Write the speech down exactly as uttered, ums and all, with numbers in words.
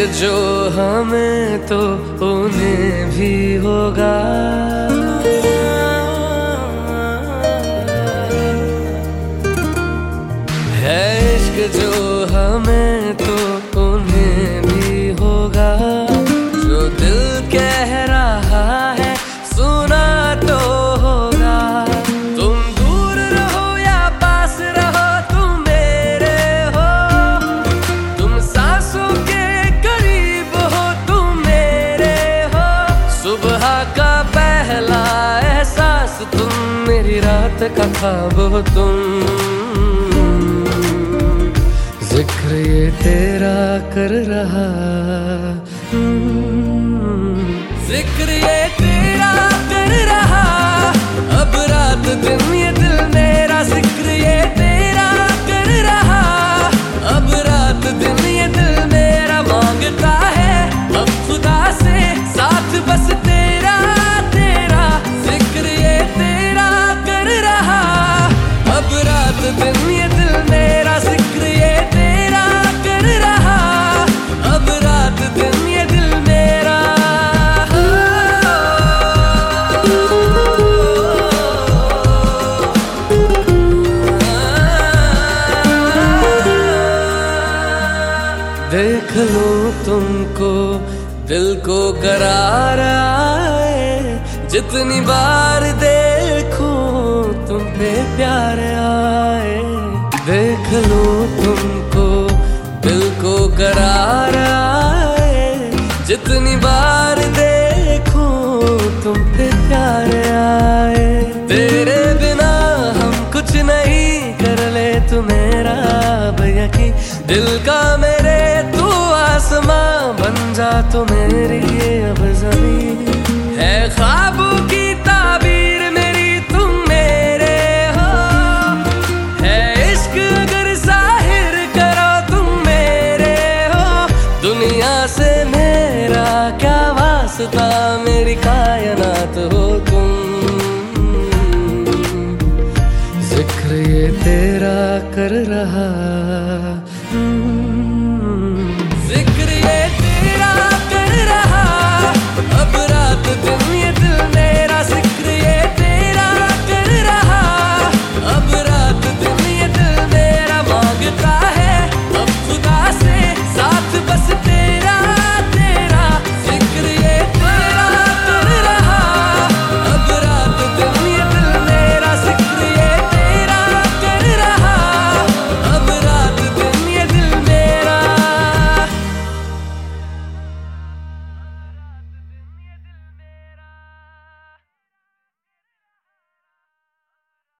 जो हमें तो उन्हें भी होगा। है इश्क जो हमें तो उन्हें भी होगा। जो दिल कह रहा है सुना तो होगा। तुम दूर रहो या पास रहो तुम मेरे हो। तुम सांसों के करीब हो तुम मेरे हो। सुबह का पहला एहसास तुम, मेरी रात का ख्वाब हो तुम। जिक्र ये तेरा कर रहा, जिक्र ये तेरा कर रहा। अब रात दिन ये दिल मेरा जिक्र ये तेरा कर रहा। अब रात दिन ये दिल मेरा मांगता है अब खुदा से साथ बस तेरा तेरा। जिक्र ये तेरा कर रहा। अब रात दिन ये दिल मेरा जिक्र ये तेरा कर रहा। अब रात दिन ये दिल मेरा। देख लो तुमको दिल को करार आए। जितनी बार देखूं तुम पे प्यार आए। देख लो तुमको दिल को करार आए। जितनी बार देखूं तुम पे प्यार आए। तेरे बिना हम कुछ नहीं कर ले तू मेरा यकीन। दिल का मेरे तू आसमां बन जा तो मेरी अब जमीन। है ख्वाबों की ताबीर मेरी तुम मेरे हो। है इश्क अगर जाहिर करो तुम मेरे हो। दुनिया से मेरा क्या वास्ता, मेरी कायनात हो तुम। जिक्र ये तेरा कर रहा।